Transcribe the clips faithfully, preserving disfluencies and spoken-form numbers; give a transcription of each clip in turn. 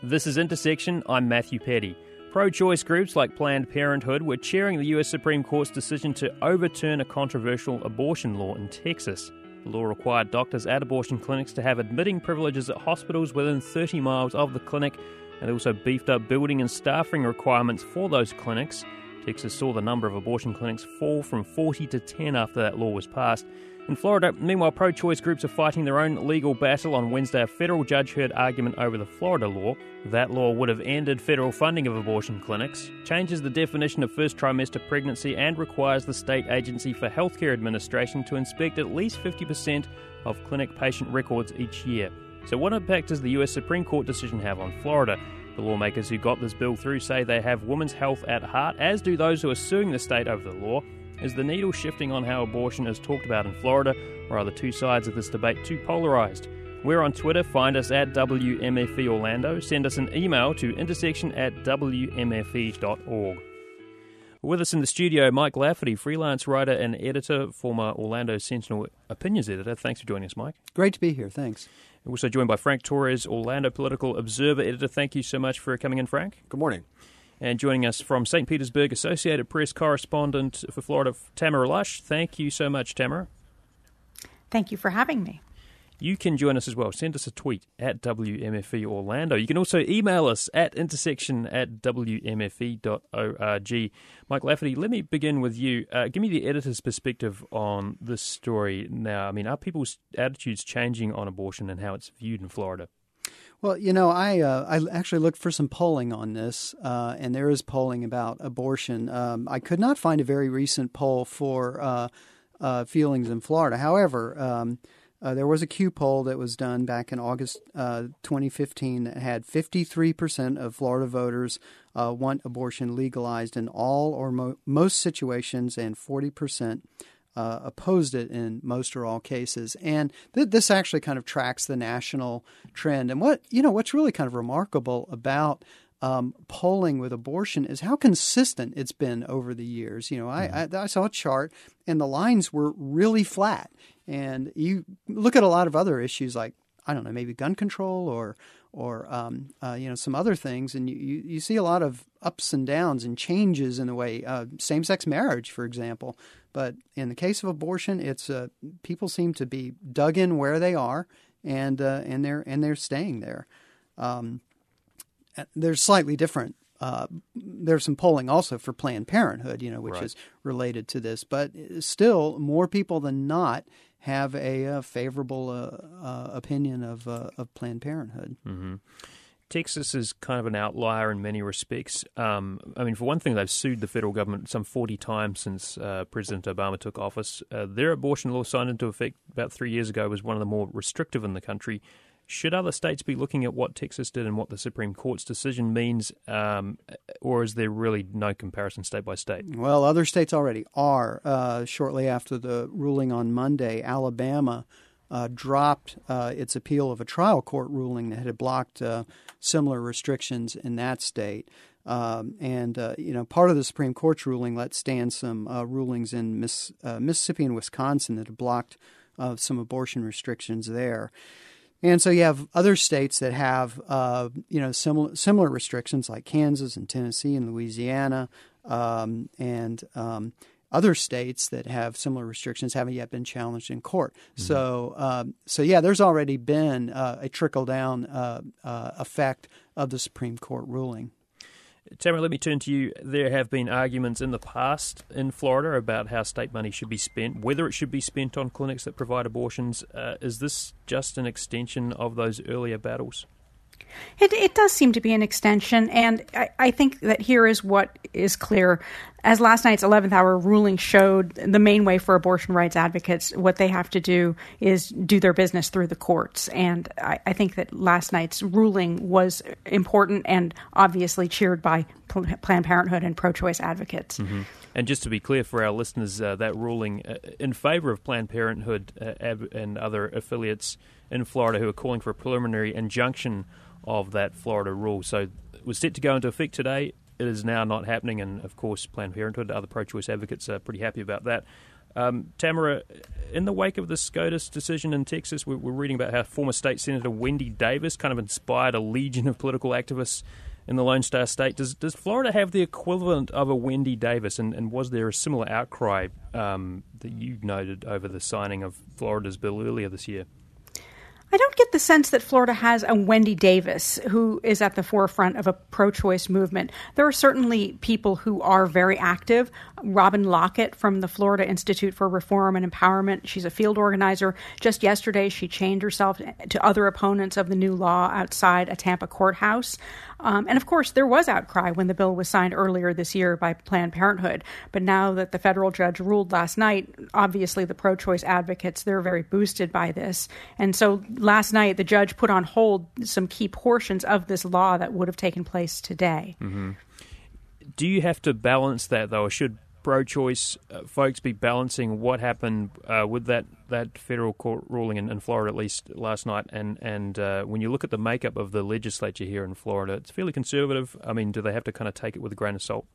This is Intersection. I'm Matthew Petty. Pro-choice groups like Planned Parenthood were cheering the U S Supreme Court's decision to overturn a controversial abortion law in Texas. The law required doctors at abortion clinics to have admitting privileges at hospitals within thirty miles of the clinic, and also beefed up building and staffing requirements for those clinics. Texas saw the number of abortion clinics fall from forty to ten after that law was passed. In Florida, meanwhile, pro-choice groups are fighting their own legal battle. On Wednesday, a federal judge heard argument over the Florida law. That law would have ended federal funding of abortion clinics, changes the definition of first trimester pregnancy, and requires the state agency for healthcare administration to inspect at least fifty percent of clinic patient records each year. So what impact does the U S Supreme Court decision have on Florida? The lawmakers who got this bill through say they have women's health at heart, as do those who are suing the state over the law. Is the needle shifting on how abortion is talked about in Florida, or are the two sides of this debate too polarised? We're on Twitter. Find us at W M F E Orlando. Send us an email to intersection at W M F E dot org. With us in the studio, Mike Lafferty, freelance writer and editor, former Orlando Sentinel opinions editor. Thanks for joining us, Mike. Great to be here. Thanks. We're also joined by Frank Torres, Orlando Political Observer editor. Thank you so much for coming in, Frank. Good morning. And joining us from Saint Petersburg, Associated Press correspondent for Florida, Tamara Lush. Thank you so much, Tamara. Thank you for having me. You can join us as well. Send us a tweet at W M F E Orlando. You can also email us at intersection at W M F E dot org. Mike Lafferty, let me begin with you. Uh, give me the editor's perspective on this story now. I mean, are people's attitudes changing on abortion and how it's viewed in Florida? Well, you know, I uh, I actually looked for some polling on this, uh, and there is polling about abortion. Um, I could not find a very recent poll for uh, uh, feelings in Florida. However, um, uh, there was a Q poll that was done back in August uh, twenty fifteen that had fifty-three percent of Florida voters uh, want abortion legalized in all or mo- most situations, and forty percent Uh, opposed it in most or all cases. And th- this actually kind of tracks the national trend. And what, you know, what's really kind of remarkable about um, polling with abortion is how consistent it's been over the years. You know, I, mm-hmm. I, I saw a chart and the lines were really flat. And you look at a lot of other issues like, I don't know, maybe gun control or or um, uh, you know, some other things, and you, you, you see a lot of ups and downs and changes in the way uh, same-sex marriage, for example. But in the case of abortion, it's uh, people seem to be dug in where they are, and uh, and they're and they're staying there. Um, there's slightly different. Uh, there's some polling also for Planned Parenthood, you know, which right. is related to this, but still more people than not have a, a favorable uh, uh, opinion of uh, of Planned Parenthood. Mm-hmm. Texas is kind of an outlier in many respects. Um, I mean, for one thing, they've sued the federal government some forty times since uh, President Obama took office. Uh, their abortion law signed into effect about three years ago was one of the more restrictive in the country. Should other states be looking at what Texas did and what the Supreme Court's decision means, um, or is there really no comparison state by state? Well, other states already are. Uh, shortly after the ruling on Monday, Alabama uh, dropped uh, its appeal of a trial court ruling that had blocked uh, similar restrictions in that state. Um, and, uh, you know, part of the Supreme Court's ruling let stand some uh, rulings in Miss, uh, Mississippi and Wisconsin that had blocked uh, some abortion restrictions there. And so you have other states that have, uh, you know, similar similar restrictions like Kansas and Tennessee and Louisiana, um, and um, other states that have similar restrictions haven't yet been challenged in court. Mm-hmm. So, um, so yeah, there's already been uh, a trickle down uh, uh, effect of the Supreme Court ruling. Tamara, let me turn to you. There have been arguments in the past in Florida about how state money should be spent, whether it should be spent on clinics that provide abortions. Uh, is this just an extension of those earlier battles? It, it does seem to be an extension, and I, I think that here is what is clear. As last night's eleventh hour ruling showed, the main way for abortion rights advocates, what they have to do is do their business through the courts. And I, I think that last night's ruling was important and obviously cheered by Planned Parenthood and pro-choice advocates. Mm-hmm. And just to be clear for our listeners, uh, that ruling uh, in favor of Planned Parenthood uh, ab- and other affiliates in Florida who are calling for a preliminary injunction of that Florida rule. So it was set to go into effect today. It is now not happening, and of course Planned Parenthood, other pro-choice advocates are pretty happy about that. Um, Tamara, in the wake of the SCOTUS decision in Texas, we're, we're reading about how former state senator Wendy Davis kind of inspired a legion of political activists in the Lone Star State. Does does Florida have the equivalent of a Wendy Davis, and, and was there a similar outcry um, that you noted over the signing of Florida's bill earlier this year? I don't get the sense that Florida has a Wendy Davis who is at the forefront of a pro-choice movement. There are certainly people who are very active. Robin Lockett from the Florida Institute for Reform and Empowerment, she's a field organizer. Just yesterday, she chained herself to other opponents of the new law outside a Tampa courthouse. Um, and of course, there was outcry when the bill was signed earlier this year by Planned Parenthood. But now that the federal judge ruled last night, obviously the pro-choice advocates, they're very boosted by this. And so last night, the judge put on hold some key portions of this law that would have taken place today. Mm-hmm. Do you have to balance that, though, or should pro-choice uh, folks be balancing what happened uh, with that, that federal court ruling in, in Florida, at least last night? And, and uh, when you look at the makeup of the legislature here in Florida, it's fairly conservative. I mean, do they have to kind of take it with a grain of salt?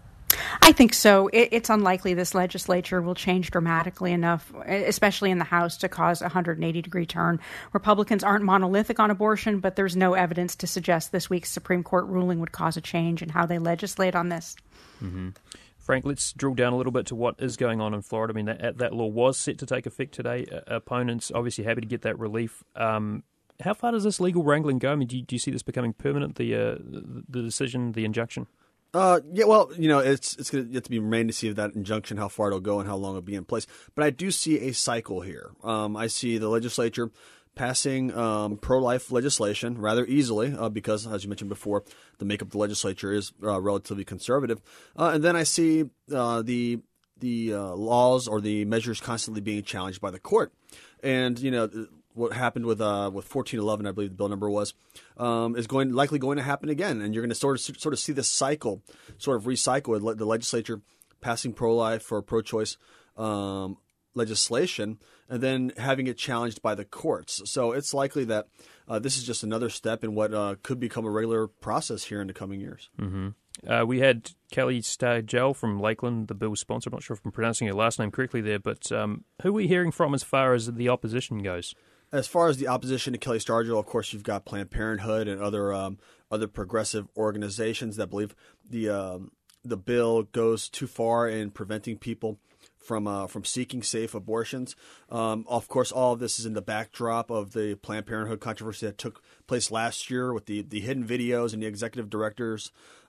I think so. It, it's unlikely this legislature will change dramatically enough, especially in the House, to cause a one hundred eighty degree turn. Republicans aren't monolithic on abortion, but there's no evidence to suggest this week's Supreme Court ruling would cause a change in how they legislate on this. Mm-hmm. Frank, let's drill down a little bit to what is going on in Florida. I mean, that, that law was set to take effect today. Uh, opponents obviously happy to get that relief. Um, how far does this legal wrangling go? I mean, do you, do you see this becoming permanent, the, uh, the, the decision, the injunction? Uh, yeah, well, you know, it's it's going to have to be remain to see if that injunction, how far it'll go and how long it'll be in place. But I do see a cycle here. Um, I see the legislature passing um, pro-life legislation rather easily uh, because, as you mentioned before, the makeup of the legislature is uh, relatively conservative. Uh, and then I see uh, the the uh, laws or the measures constantly being challenged by the court. And, you know, what happened with uh, with fourteen eleven, I believe the bill number was, um, is going likely going to happen again. And you're going to sort of sort of see this cycle sort of recycle, the legislature passing pro-life or pro-choice um, legislation and then having it challenged by the courts. So it's likely that uh, this is just another step in what uh, could become a regular process here in the coming years. Mm-hmm. Uh, we had Kelly Stagel from Lakeland, the bill's sponsor. I'm not sure if I'm pronouncing her last name correctly there, but um, who are we hearing from as far as the opposition goes? As far as the opposition to Kelly Stargell, of course, you've got Planned Parenthood and other um, other progressive organizations that believe the um, the bill goes too far in preventing people from uh, from seeking safe abortions. Um, of course, all of this is in the backdrop of the Planned Parenthood controversy that took place last year with the, the hidden videos and the executive directors,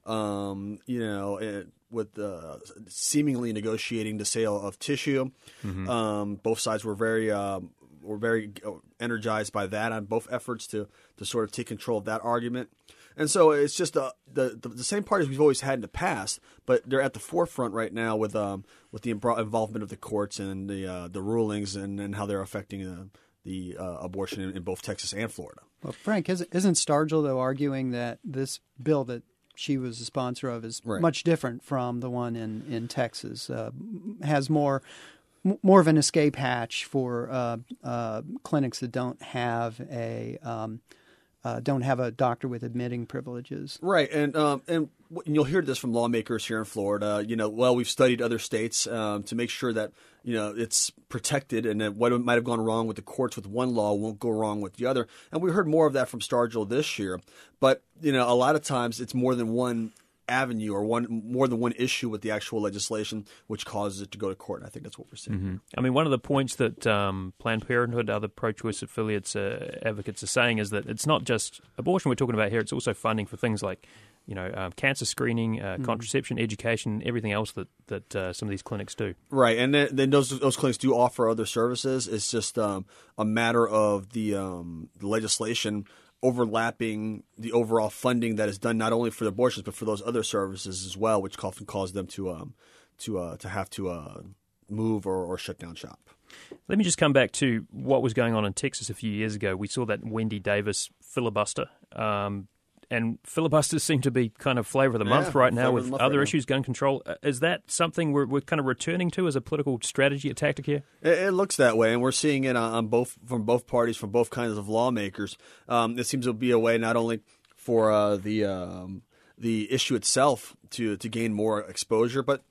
um, you know, it, with uh, seemingly negotiating the sale of tissue. Mm-hmm. Um, both sides were very um, were very energized by that on both efforts to to sort of take control of that argument. And so it's just uh, the, the the same parties we've always had in the past, but they're at the forefront right now with um with the involvement of the courts and the uh, the rulings and, and how they're affecting uh, the uh, abortion in, in both Texas and Florida. Well, Frank, isn't, isn't Stargell, though, arguing that this bill that she was a sponsor of is right. much different from the one in, in Texas, uh, has more more of an escape hatch for uh, uh, clinics that don't have a um, uh, don't have a doctor with admitting privileges. Right, and um, and you'll hear this from lawmakers here in Florida. You know, well, we've studied other states um, to make sure that you know it's protected, and that what might have gone wrong with the courts with one law won't go wrong with the other. And we heard more of that from Stargell this year. But you know, a lot of times it's more than one avenue or one more than one issue with the actual legislation which causes it to go to court. And I think that's what we're seeing. Mm-hmm. I mean, one of the points that um, Planned Parenthood, other pro-choice affiliates, uh, advocates are saying is that it's not just abortion we're talking about here, it's also funding for things like, you know, um, cancer screening, uh, mm-hmm. contraception, education, everything else that, that uh, some of these clinics do. Right, and then, then those those clinics do offer other services. It's just um, a matter of the, um, the legislation overlapping the overall funding that is done not only for the abortions but for those other services as well, which often cause them to um, to uh, to have to uh, move or, or shut down shop. Let me just come back to what was going on in Texas a few years ago. We saw that Wendy Davis filibuster, um, and filibusters seem to be kind of flavor of the month yeah, right now with other right issues, now. gun control. Is that something we're, we're kind of returning to as a political strategy, a tactic here? It, it looks that way, and we're seeing it on, on both from both parties, from both kinds of lawmakers. Um, it seems to be a way not only for uh, the um, the issue itself to to gain more exposure, but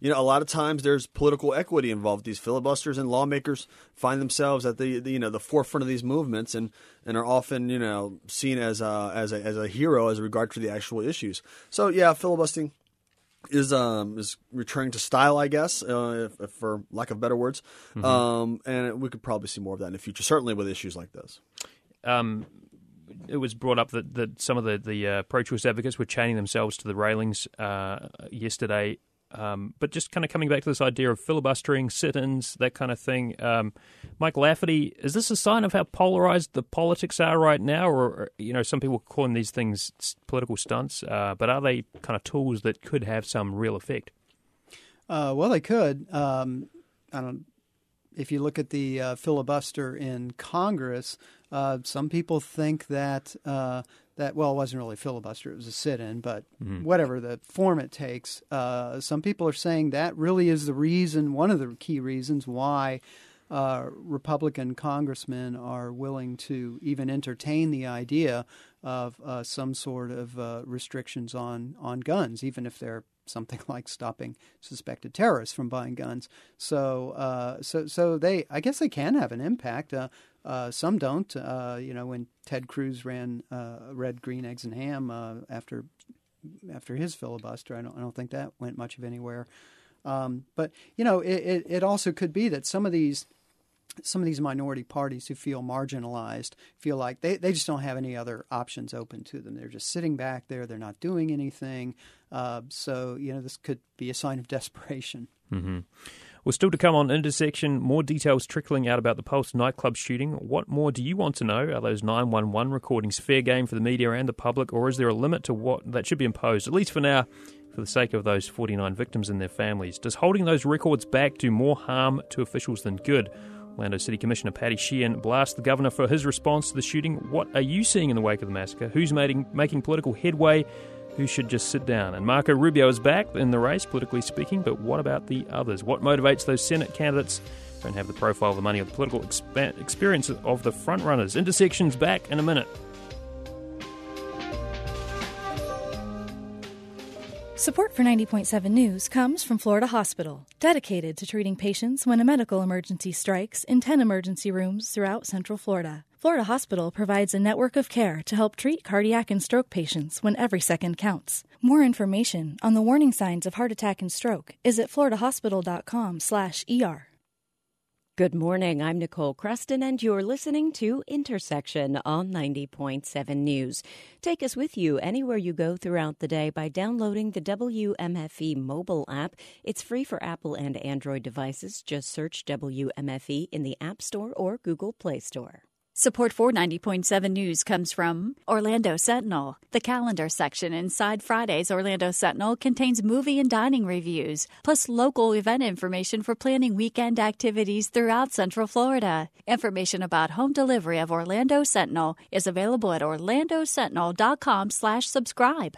you know, a lot of times there's political equity involved. These filibusters and lawmakers find themselves at the, the you know the forefront of these movements and, and are often you know seen as a, as a as a hero as regard to the actual issues. So yeah, filibustering is um is returning to style, I guess, uh, if, if for lack of better words. Mm-hmm. Um, and we could probably see more of that in the future, certainly with issues like this. Um. It was brought up that, that some of the, the uh, pro-choice advocates were chaining themselves to the railings uh, yesterday. Um, but just kind of coming back to this idea of filibustering, sit-ins, that kind of thing. Um, Mike Lafferty, is this a sign of how polarized the politics are right now? Or, you know, some people are calling these things political stunts, uh, but are they kind of tools that could have some real effect? Uh, well, they could. Um, I don't. If you look at the uh, filibuster in Congress, uh, some people think that uh, that well, it wasn't really a filibuster; it was a sit-in. But mm-hmm. whatever the form it takes, uh, some people are saying that really is the reason, one of the key reasons why uh, Republican congressmen are willing to even entertain the idea of uh, some sort of uh, restrictions on on guns, even if they're something like stopping suspected terrorists from buying guns. So, uh, so, so they, I guess, they can have an impact. Uh, uh, some don't. Uh, you know, when Ted Cruz ran uh, Red, Green, Eggs, and Ham uh, after after his filibuster, I don't, I don't think that went much of anywhere. Um, but you know, it, it, it also could be that some of these. Some of these minority parties who feel marginalized feel like they, they just don't have any other options open to them. They're just sitting back there. They're not doing anything. Uh, so, you know, this could be a sign of desperation. Mm-hmm. Well, still to come on Intersection, more details trickling out about the Pulse nightclub shooting. What more do you want to know? Are those nine one one recordings fair game for the media and the public, or is there a limit to what that should be imposed, at least for now, for the sake of those forty-nine victims and their families? Does holding those records back do more harm to officials than good? Orlando City Commissioner Patty Sheehan blasts the governor for his response to the shooting. What are you seeing in the wake of the massacre? Who's making, making political headway? Who should just sit down? And Marco Rubio is back in the race, politically speaking, but what about the others? What motivates those Senate candidates? Don't have the profile, the money, or the political exp- experience of the frontrunners. Intersection's back in a minute. Support for ninety point seven News comes from Florida Hospital, dedicated to treating patients when a medical emergency strikes in ten emergency rooms throughout Central Florida. Florida Hospital provides a network of care to help treat cardiac and stroke patients when every second counts. More information on the warning signs of heart attack and stroke is at floridahospital.com slash ER. Good morning, I'm Nicole Creston, and you're listening to Intersection on ninety point seven News. Take us with you anywhere you go throughout the day by downloading the W M F E mobile app. It's free for Apple and Android devices. Just search W M F E in the App Store or Google Play Store. Support for ninety point seven News comes from Orlando Sentinel. The calendar section inside Friday's Orlando Sentinel contains movie and dining reviews, plus local event information for planning weekend activities throughout Central Florida. Information about home delivery of Orlando Sentinel is available at orlandosentinel.com slash subscribe.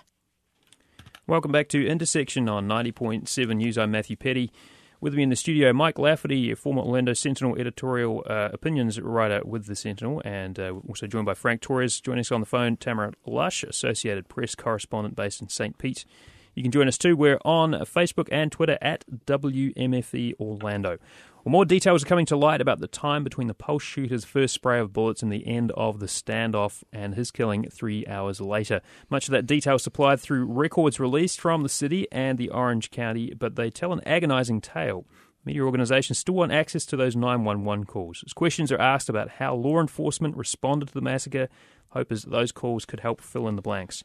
Welcome back to Intersection on ninety point seven News. I'm Matthew Petty. With me in the studio, Mike Lafferty, former Orlando Sentinel editorial uh, opinions writer with the Sentinel, and uh, also joined by Frank Torres. Joining us on the phone, Tamara Lush, Associated Press correspondent based in Saint Pete. You can join us too. We're on Facebook and Twitter at W M F E Orlando. Well, more details are coming to light about the time between the Pulse shooter's first spray of bullets and the end of the standoff and his killing three hours later. Much of that detail supplied through records released from the city and the Orange County, but they tell an agonizing tale. Media organizations still want access to those nine one one calls. As questions are asked about how law enforcement responded to the massacre, hope is that those calls could help fill in the blanks.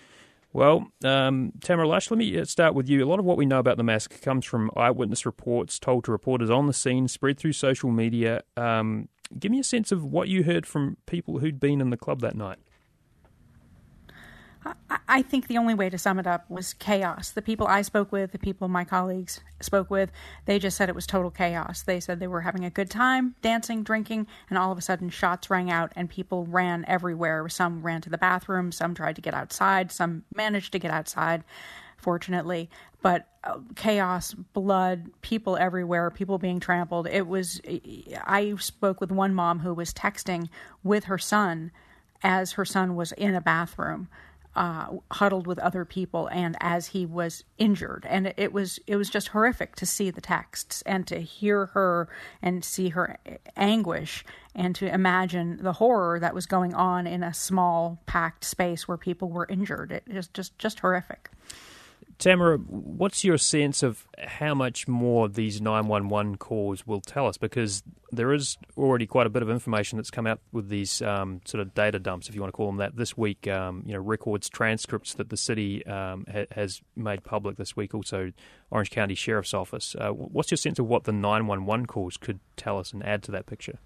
Well, um, Tamara Lush, let me start with you. A lot of what we know about the massacre comes from eyewitness reports told to reporters on the scene, spread through social media. Um, give me a sense of what you heard from people who'd been in the club that night. I think the only way to sum it up was chaos. The people I spoke with, the people my colleagues spoke with, they just said it was total chaos. They said they were having a good time, dancing, drinking, and all of a sudden shots rang out and people ran everywhere. Some ran to the bathroom, some tried to get outside, some managed to get outside, fortunately. But uh, chaos, blood, people everywhere, people being trampled. It was, I spoke with one mom who was texting with her son as her son was in a bathroom. uh, huddled with other people and as he was injured. And it was it was just horrific to see the texts and to hear her and see her anguish and to imagine the horror that was going on in a small, packed space where people were injured. It was just, just horrific. Tamara, what's your sense of how much more these nine one one calls will tell us? Because there is already quite a bit of information that's come out with these um, sort of data dumps, if you want to call them that, this week. Um, you know, records, transcripts that the city um, ha- has made public this week. Also, Orange County Sheriff's Office. Uh, what's your sense of what the nine one one calls could tell us and add to that picture?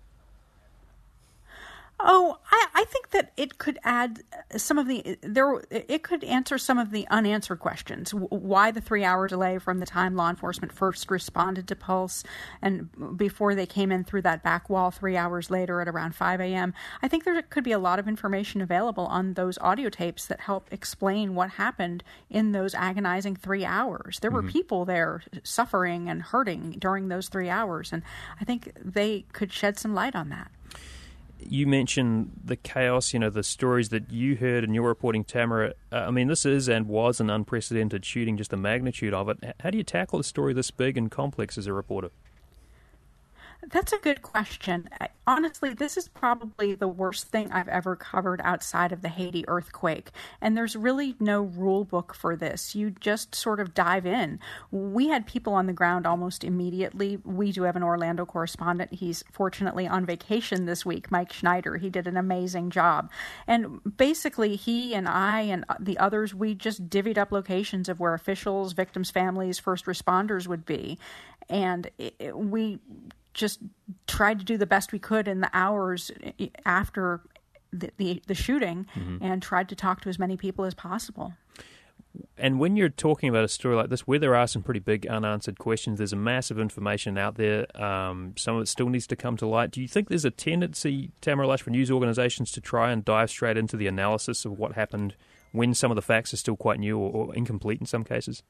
Oh, I, I think that it could add some of the there. It could answer some of the unanswered questions. Why the three-hour delay from the time law enforcement first responded to Pulse and before they came in through that back wall three hours later at around five a.m. I think there could be a lot of information available on those audio tapes that help explain what happened in those agonizing three hours. There were mm-hmm. people there suffering and hurting during those three hours, and I think they could shed some light on that. You mentioned the chaos, you know, the stories that you heard in your reporting, Tamara. Uh, I mean, this is and was an unprecedented shooting, just the magnitude of it. How do you tackle a story this big and complex as a reporter? That's a good question. Honestly, this is probably the worst thing I've ever covered outside of the Haiti earthquake. And there's really no rule book for this. You just sort of dive in. We had people on the ground almost immediately. We do have an Orlando correspondent. He's fortunately on vacation this week, Mike Schneider. He did an amazing job. And basically, he and I and the others, we just divvied up locations of where officials, victims' families, first responders would be. And it, we just tried to do the best we could in the hours after the the, the shooting mm-hmm. and tried to talk to as many people as possible. And when you're talking about a story like this, where there are some pretty big unanswered questions, there's a massive information out there. Um, some of it still needs to come to light. Do you think there's a tendency, Tamara Lush, for news organizations to try and dive straight into the analysis of what happened when some of the facts are still quite new or, or incomplete in some cases?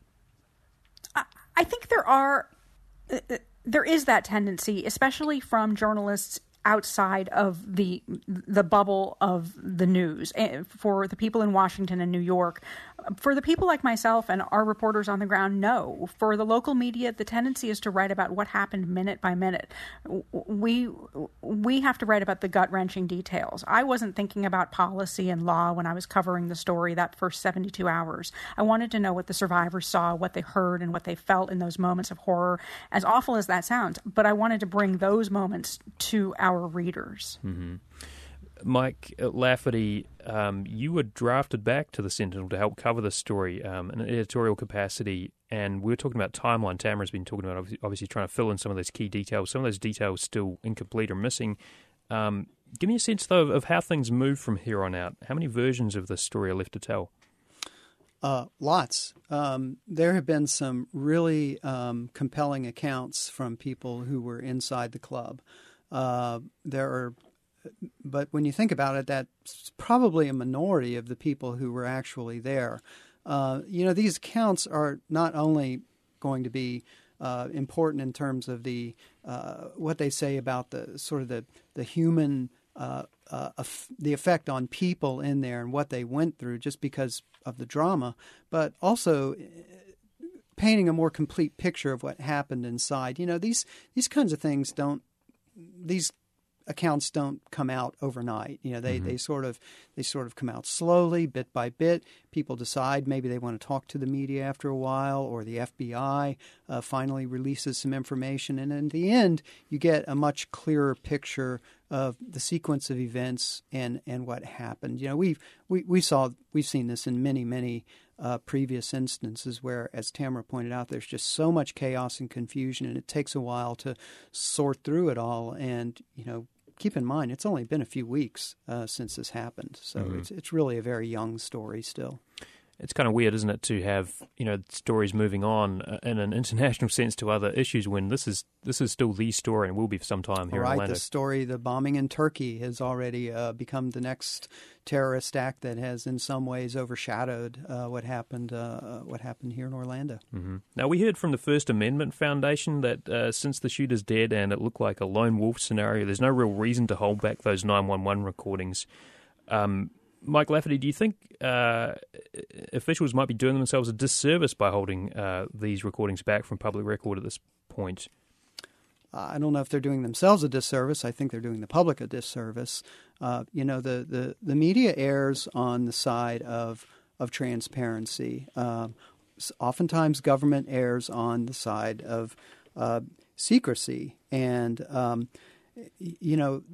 I, I think there are... Uh, There is that tendency, especially from journalists outside of the the bubble of the news. For the people in Washington and New York, for the people like myself and our reporters on the ground, no. For the local media, the tendency is to write about what happened minute by minute. We we have to write about the gut-wrenching details. I wasn't thinking about policy and law when I was covering the story that first seventy-two hours. I wanted to know what the survivors saw, what they heard, and what they felt in those moments of horror, as awful as that sounds. But I wanted to bring those moments to our readers. Mm-hmm. Mike Lafferty, um, you were drafted back to the Sentinel to help cover this story um, in an editorial capacity, and we were talking about timeline. Tamara's been talking about obviously, obviously trying to fill in some of those key details. Some of those details still incomplete or missing. Um, give me a sense, though, of how things move from here on out. How many versions of this story are left to tell? Uh, lots. Um, there have been some really um, compelling accounts from people who were inside the club. Uh, there are, but when you think about it, that's probably a minority of the people who were actually there. Uh, you know, these accounts are not only going to be uh, important in terms of the uh, what they say about the sort of the the human uh, uh, the effect on people in there and what they went through just because of the drama, but also painting a more complete picture of what happened inside. You know, these these kinds of things don't. These accounts don't come out overnight. You know, they, mm-hmm. they sort of they sort of come out slowly, bit by bit. People decide maybe they want to talk to the media after a while, or the F B I uh, finally releases some information, and in the end, you get a much clearer picture of the sequence of events and, and what happened. You know, we've we, we saw we've seen this in many many. Uh, previous instances where, as Tamara pointed out, there's just so much chaos and confusion, and it takes a while to sort through it all. And, you know, keep in mind, it's only been a few weeks uh, since this happened. So mm-hmm. it's it's really a very young story still. It's kind of weird, isn't it, to have, you know, stories moving on in an international sense to other issues when this is this is still the story and will be for some time here right, in Orlando. The story, the bombing in Turkey has already uh, become the next terrorist act that has in some ways overshadowed uh, what happened uh, what happened here in Orlando. Mm-hmm. Now, we heard from the First Amendment Foundation that uh, since the shooter's dead and it looked like a lone wolf scenario, there's no real reason to hold back those nine one one recordings. Um Mike Lafferty, do you think uh, officials might be doing themselves a disservice by holding uh, these recordings back from public record at this point? I don't know if they're doing themselves a disservice. I think they're doing the public a disservice. Uh, you know, the, the, the media errs on the side of of transparency. Um, oftentimes, government errs on the side of uh, secrecy. And, um, you know,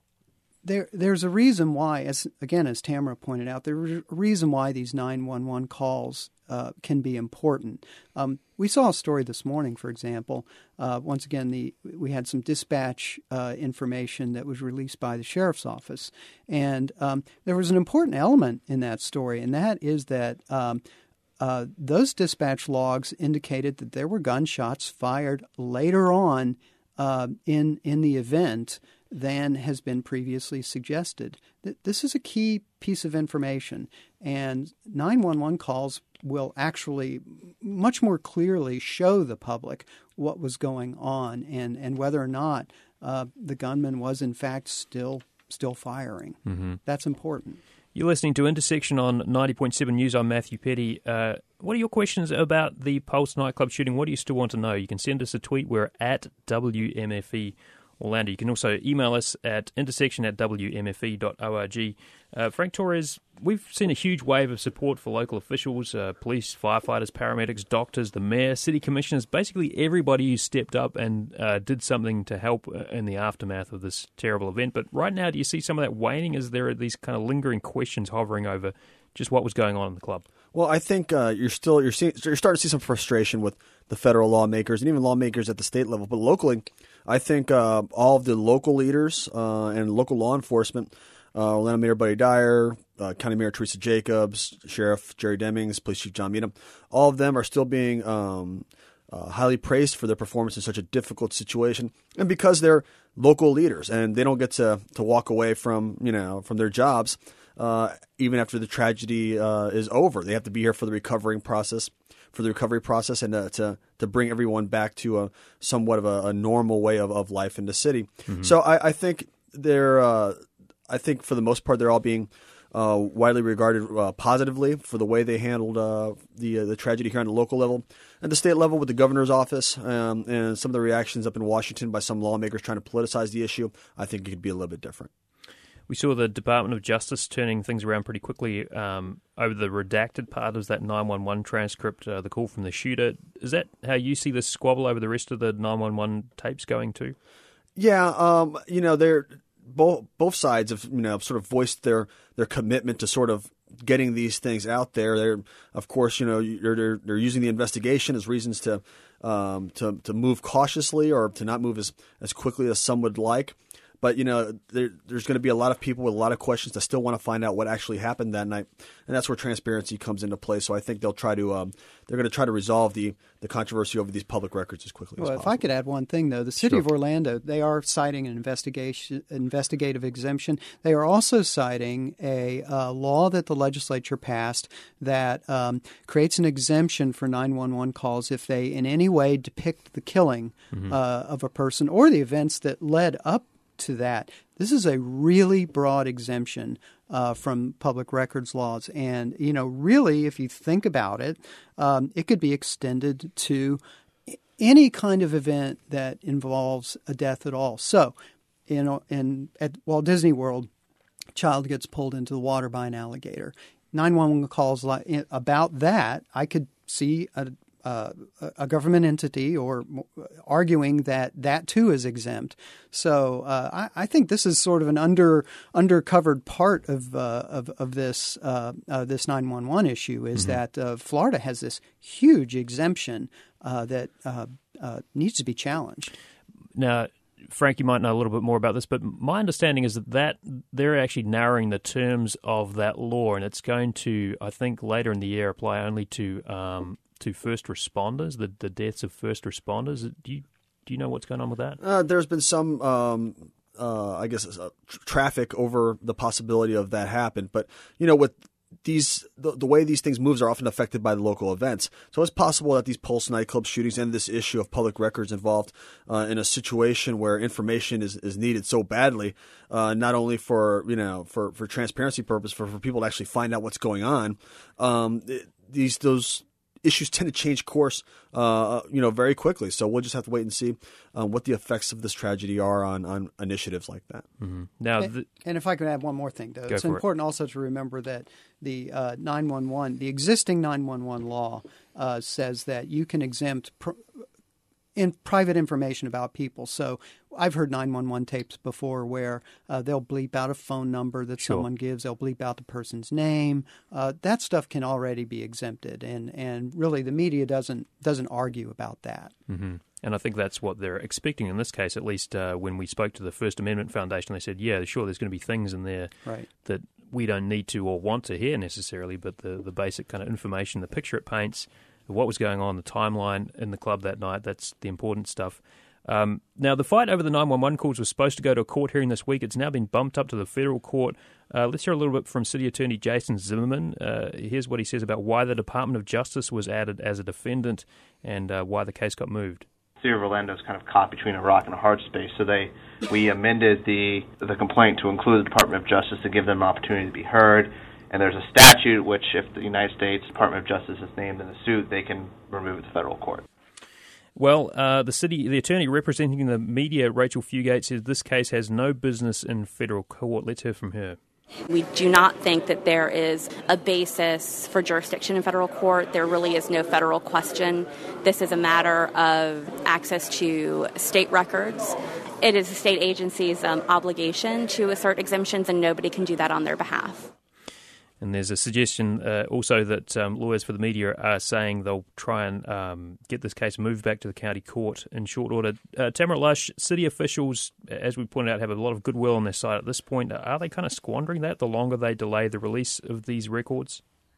there there's a reason why, as again, as Tamara pointed out, there's a reason why these nine one one calls uh, can be important. Um, we saw a story this morning, for example. Uh, once again, the we had some dispatch uh, information that was released by the sheriff's office. And um, there was an important element in that story, and that is that um, uh, those dispatch logs indicated that there were gunshots fired later on uh, in in the event than has been previously suggested. This is a key piece of information, and nine one one calls will actually much more clearly show the public what was going on and, and whether or not uh, the gunman was in fact still still firing. Mm-hmm. That's important. You're listening to Intersection on ninety point seven News. I'm Matthew Petty. Uh, what are your questions about the Pulse nightclub shooting? What do you still want to know? You can send us a tweet. We're at W M F E Orlando. You can also email us at intersection at w m f e dot org. Uh, Frank Torres, we've seen a huge wave of support for local officials, uh, police, firefighters, paramedics, doctors, the mayor, city commissioners, basically everybody who stepped up and uh, did something to help in the aftermath of this terrible event. But right now, do you see some of that waning? Is there these kind of lingering questions hovering over just what was going on in the club? Well, I think uh, you're still you're seeing you're starting to see some frustration with the federal lawmakers and even lawmakers at the state level. But locally, I think uh, all of the local leaders uh, and local law enforcement, uh, Orlando Mayor Buddy Dyer, uh, County Mayor Teresa Jacobs, Sheriff Jerry Demings, Police Chief John Meadham, all of them are still being um, uh, highly praised for their performance in such a difficult situation, and because they're local leaders and they don't get to to walk away from you know from their jobs. Uh, even after the tragedy uh, is over, they have to be here for the recovering process, for the recovery process, and uh, to to bring everyone back to a somewhat of a, a normal way of, of life in the city. Mm-hmm. So I, I think they're, uh, I think for the most part, they're all being uh, widely regarded uh, positively for the way they handled uh, the uh, the tragedy here on the local level, at the state level with the governor's office, um, and some of the reactions up in Washington by some lawmakers trying to politicize the issue. I think it could be a little bit different. We saw the Department of Justice turning things around pretty quickly um, over the redacted part of that nine one one transcript, uh, the call from the shooter. Is that how you see this squabble over the rest of the nine one one tapes going too? Yeah, um, you know, they're both both sides have you know sort of voiced their their commitment to sort of getting these things out there. They're, of course, you know, they're they're, they're using the investigation as reasons to um, to to move cautiously or to not move as as quickly as some would like. But, you know, there, there's going to be a lot of people with a lot of questions that still want to find out what actually happened that night. And that's where transparency comes into play. So I think they'll try to um, they're going to try to resolve the, the controversy over these public records as quickly well, as possible. If I could add one thing, though, the city sure. of Orlando, they are citing an investigation investigative exemption. They are also citing a uh, law that the legislature passed that um, creates an exemption for nine one one calls if they in any way depict the killing mm-hmm. uh, of a person or the events that led up to that. This is a really broad exemption uh, from public records laws. And, you know, really, if you think about it, um, it could be extended to any kind of event that involves a death at all. So, you know, in, at Walt Disney World, a child gets pulled into the water by an alligator. nine one one calls like, about that, I could see a Uh, a government entity or arguing that that too is exempt. So uh, I, I think this is sort of an under undercovered part of uh, of, of this uh, uh, this nine one one issue is mm-hmm. that uh, Florida has this huge exemption uh, that uh, uh, needs to be challenged. Now, Frank, you might know a little bit more about this, but my understanding is that, that they're actually narrowing the terms of that law, and it's going to, I think, later in the year apply only to um, to first responders, the, the deaths of first responders. Do you do you know what's going on with that? Uh, there's been some, um, uh, I guess, uh, tr- traffic over the possibility of that happen. But, you know, with these the, the way these things moves are often affected by the local events. So it's possible that these Pulse nightclub shootings and this issue of public records involved uh, in a situation where information is, is needed so badly, uh, not only for you know for, for transparency purpose, for, for people to actually find out what's going on. Um, these those issues tend to change course, uh, you know, very quickly. So we'll just have to wait and see uh, what the effects of this tragedy are on, on initiatives like that. Mm-hmm. Now, and, the, and if I could add one more thing, though, it's important it. also to remember that the uh, nine one one, the existing nine one one law uh, says that you can exempt pr- in private information about people. So I've heard nine one one tapes before where uh, they'll bleep out a phone number that sure. someone gives. They'll bleep out the person's name. Uh, that stuff can already be exempted, and, and really the media doesn't doesn't argue about that. Mm-hmm. And I think that's what they're expecting in this case, at least uh, when we spoke to the First Amendment Foundation, they said, yeah, sure, there's going to be things in there right. that we don't need to or want to hear necessarily, but the, the basic kind of information, the picture it paints, what was going on, the timeline in the club that night, that's the important stuff. Um, now, the fight over the nine one one calls was supposed to go to a court hearing this week. It's now been bumped up to the federal court. Uh, let's hear a little bit from City Attorney Jason Zimmerman. Uh, here's what he says about why the Department of Justice was added as a defendant and uh, why the case got moved. City of Orlando's kind of caught between a rock and a hard space, so they we amended the the complaint to include the Department of Justice to give them an opportunity to be heard. And there's a statute which, if the United States Department of Justice is named in the suit, they can remove it to federal court. Well, uh, the city, the attorney representing the media, Rachel Fugate, says this case has no business in federal court. Let's hear from her. We do not think that there is a basis for jurisdiction in federal court. There really is no federal question. This is a matter of access to state records. It is a state agency's um, obligation to assert exemptions, and nobody can do that on their behalf. And there's a suggestion uh, also that um, lawyers for the media are saying they'll try and um, get this case moved back to the county court in short order. Uh, Tamara Lush, city officials, as we pointed out, have a lot of goodwill on their side at this point. Are they kind of squandering that the longer they delay the release of these records?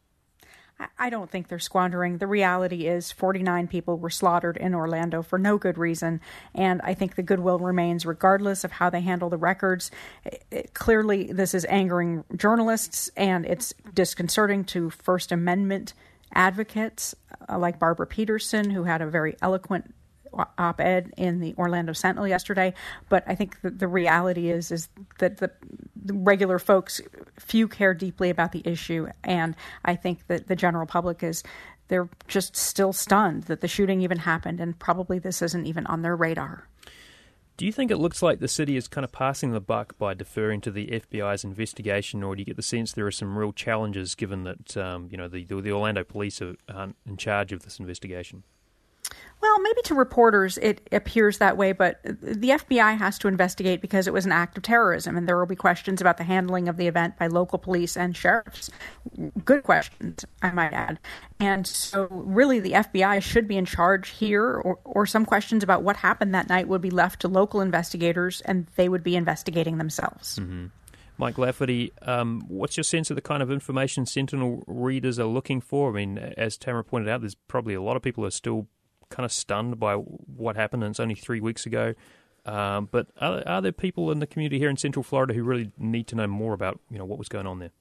I don't think they're squandering. The reality is forty-nine people were slaughtered in Orlando for no good reason, and I think the goodwill remains regardless of how they handle the records. It, it, clearly, this is angering journalists, and it's disconcerting to First Amendment advocates uh, like Barbara Peterson, who had a very eloquent op-ed in the Orlando Sentinel yesterday. But I think the, the reality is is that the, the regular folks, few care deeply about the issue, and I think that the general public is they're just still stunned that the shooting even happened, and probably this isn't even on their radar. Do you think it looks like the city is kind of passing the buck by deferring to the F B I's investigation, or do you get the sense there are some real challenges given that um, you know the, the Orlando police are, aren't in charge of this investigation? Well, maybe to reporters it appears that way, but the F B I has to investigate because it was an act of terrorism, and there will be questions about the handling of the event by local police and sheriffs. Good questions, I might add. And so really the F B I should be in charge here, or, or some questions about what happened that night would be left to local investigators, and they would be investigating themselves. Mm-hmm. Mike Lafferty, um, what's your sense of the kind of information Sentinel readers are looking for? I mean, as Tamara pointed out, there's probably a lot of people who are still kind of stunned by what happened, and it's only three weeks ago. Um, but are, are there people in the community here in Central Florida who really need to know more about, you know, what was going on there?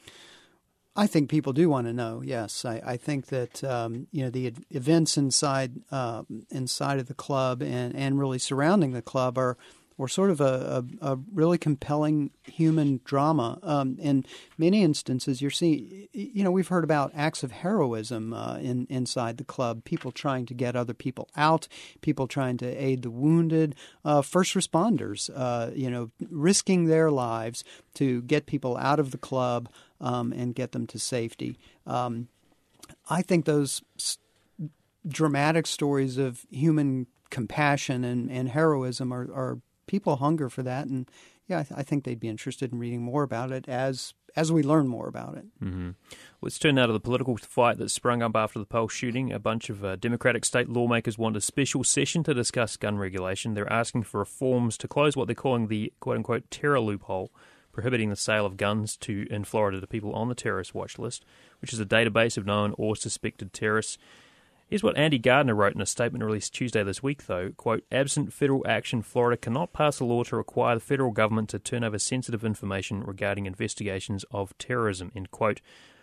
I think people do want to know. Yes, I, I think that um, you know the events inside uh, inside of the club and, and really surrounding the club are. Or sort of a, a, a really compelling human drama. Um, in many instances, you're seeing, you know, we've heard about acts of heroism uh, in, inside the club, people trying to get other people out, people trying to aid the wounded, uh, first responders, uh, you know, risking their lives to get people out of the club um, and get them to safety. Um, I think those s- dramatic stories of human compassion and, and heroism are, are people hunger for that, and yeah, I, th- I think they'd be interested in reading more about it as as we learn more about it. Mm-hmm. Let's turn now to the political fight that sprung up after the Pulse shooting. A bunch of uh, Democratic state lawmakers want a special session to discuss gun regulation. They're asking for reforms to close what they're calling the quote-unquote terror loophole, prohibiting the sale of guns to in Florida to people on the terrorist watch list, which is a database of known or suspected terrorists. Here's what Andy Gardner wrote in a statement released Tuesday this week, though. Quote, absent federal action, Florida cannot pass a law to require the federal government to turn over sensitive information regarding investigations of terrorism, end quote.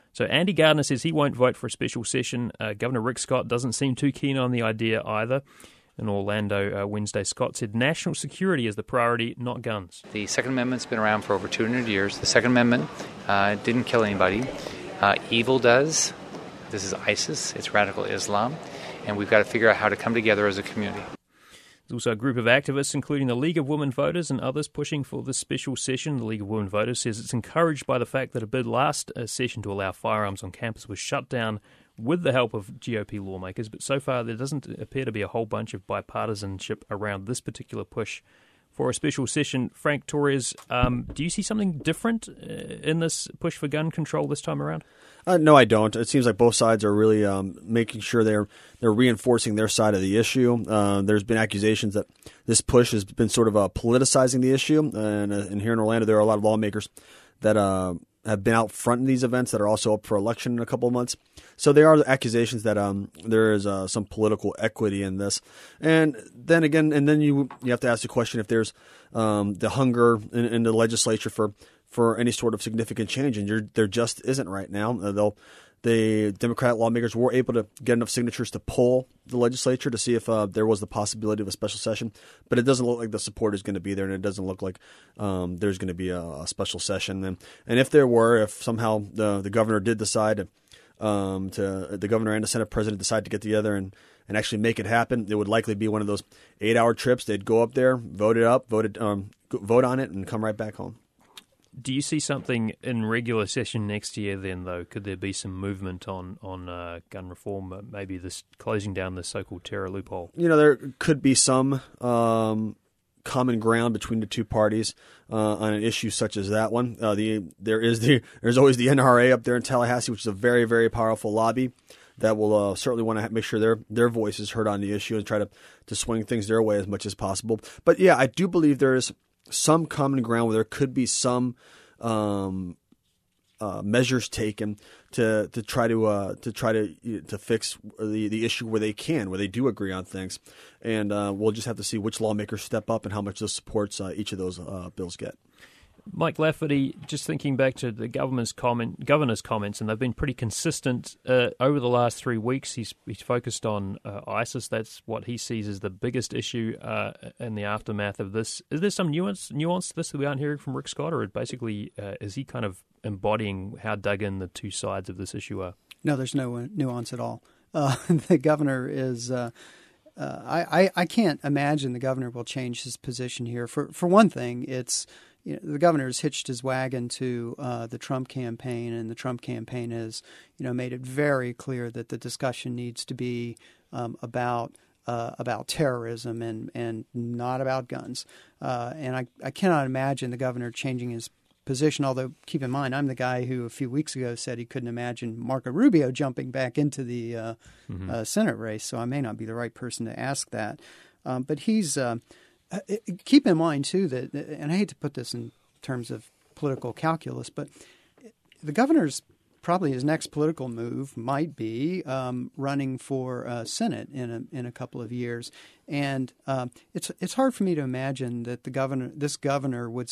So Andy Gardner says he won't vote for a special session. Uh, Governor Rick Scott doesn't seem too keen on the idea either. In Orlando uh, Wednesday, Scott said national security is the priority, not guns. The Second Amendment's been around for over two hundred years. The Second Amendment uh, didn't kill anybody. Uh, evil does. This is ISIS. It's radical Islam. And we've got to figure out how to come together as a community. There's also a group of activists, including the League of Women Voters and others, pushing for this special session. The League of Women Voters says it's encouraged by the fact that a bid last uh, session to allow firearms on campus was shut down with the help of G O P lawmakers, but so far there doesn't appear to be a whole bunch of bipartisanship around this particular push for a special session. Frank Torres, um, do you see something different in this push for gun control this time around? Uh, no, I don't. It seems like both sides are really um, making sure they're they're reinforcing their side of the issue. Uh, there's been accusations that this push has been sort of uh, politicizing the issue, and, uh, and here in Orlando there are a lot of lawmakers that uh, have been out front in these events that are also up for election in a couple of months. So there are accusations that um, there is uh, some political equity in this. And then again, and then you you have to ask the question if there's um, the hunger in, in the legislature for, for any sort of significant change. And you're, there just isn't right now. Uh, they'll, the Democratic lawmakers were able to get enough signatures to poll the legislature to see if uh, there was the possibility of a special session. But it doesn't look like the support is going to be there, and it doesn't look like um, there's going to be a, a special session. And, and if there were, if somehow the, the governor did decide to Um, to the governor and the Senate president decide to get together and, and actually make it happen, it would likely be one of those eight-hour trips. They'd go up there, vote it up, vote it, um, vote on it, and come right back home. Do you see something in regular session next year then, though? Could there be some movement on, on uh, gun reform, uh, maybe this closing down the so-called terror loophole? You know, there could be some um, common ground between the two parties uh, on an issue such as that one. Uh, the there is the there's always the N R A up there in Tallahassee, which is a very very powerful lobby that will uh, certainly want to make sure their their voice is heard on the issue and try to to swing things their way as much as possible. But yeah, I do believe there is some common ground where there could be some um, uh, measures taken to to try to uh, to try to to fix the the issue where they can, where they do agree on things, and uh, we'll just have to see which lawmakers step up and how much this supports uh, each of those uh, bills get. Mike Lafferty, just thinking back to the government's comment, governor's comments, and they've been pretty consistent uh, over the last three weeks. He's he's focused on uh, ISIS. That's what he sees as the biggest issue uh, in the aftermath of this. Is there some nuance nuance to this that we aren't hearing from Rick Scott, or basically uh, is he kind of embodying how dug in the two sides of this issue are? No, there's no nuance at all. Uh, the governor is. Uh, uh, I, I I can't imagine the governor will change his position here. For for one thing, it's. You know, the governor has hitched his wagon to uh, the Trump campaign, and the Trump campaign has, you know, made it very clear that the discussion needs to be um, about uh, about terrorism and, and not about guns. Uh, and I, I cannot imagine the governor changing his position. Although, keep in mind, I'm the guy who a few weeks ago said he couldn't imagine Marco Rubio jumping back into the uh, mm-hmm. uh, Senate race. So I may not be the right person to ask that. Um, but he's. Uh, Uh, keep in mind, too, that, and I hate to put this in terms of political calculus, but the governor's probably his next political move might be um, running for uh, Senate in a, in a couple of years. And um, it's it's hard for me to imagine that the governor, this governor would,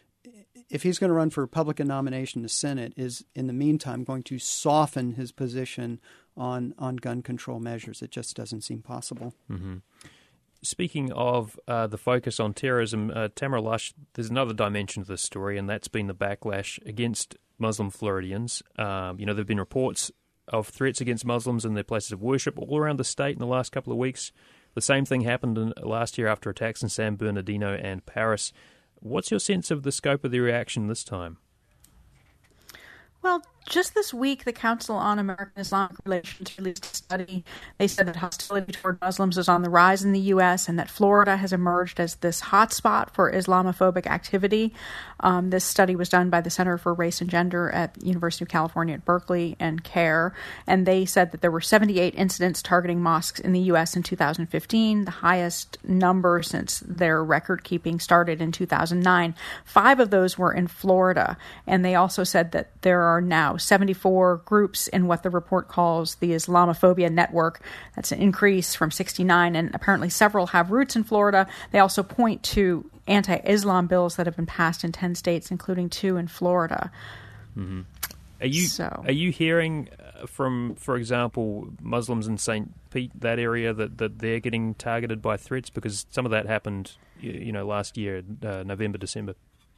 if he's going to run for Republican nomination to Senate, is in the meantime going to soften his position on, on gun control measures. It just doesn't seem possible. Mm-hmm. Speaking of uh, the focus on terrorism, uh, Tamara Lush, there's another dimension to this story, and that's been the backlash against Muslim Floridians. Um, you know, there have been reports of threats against Muslims in their places of worship all around the state in the last couple of weeks. The same thing happened in, last year after attacks in San Bernardino and Paris. What's your sense of the scope of the reaction this time? Well, just this week, the Council on American Islamic Relations released a study. They said that hostility toward Muslims is on the rise in the U S and that Florida has emerged as this hotspot for Islamophobic activity. Um, this study was done by the Center for Race and Gender at the University of California at Berkeley and CARE, and they said that there were seventy-eight incidents targeting mosques in the U S in two thousand fifteen, the highest number since their record-keeping started in two thousand nine. Five of those were in Florida, and they also said that there are now seventy-four groups in what the report calls the Islamophobia Network. That's an increase from sixty-nine, and apparently several have roots in Florida. They also point to anti-Islam bills that have been passed in ten states, including two in Florida. Mm-hmm. Are you so. are you hearing from, for example, Muslims in Saint Pete, that area, that, that they're getting targeted by threats? Because some of that happened, you know, last year, uh, November, December.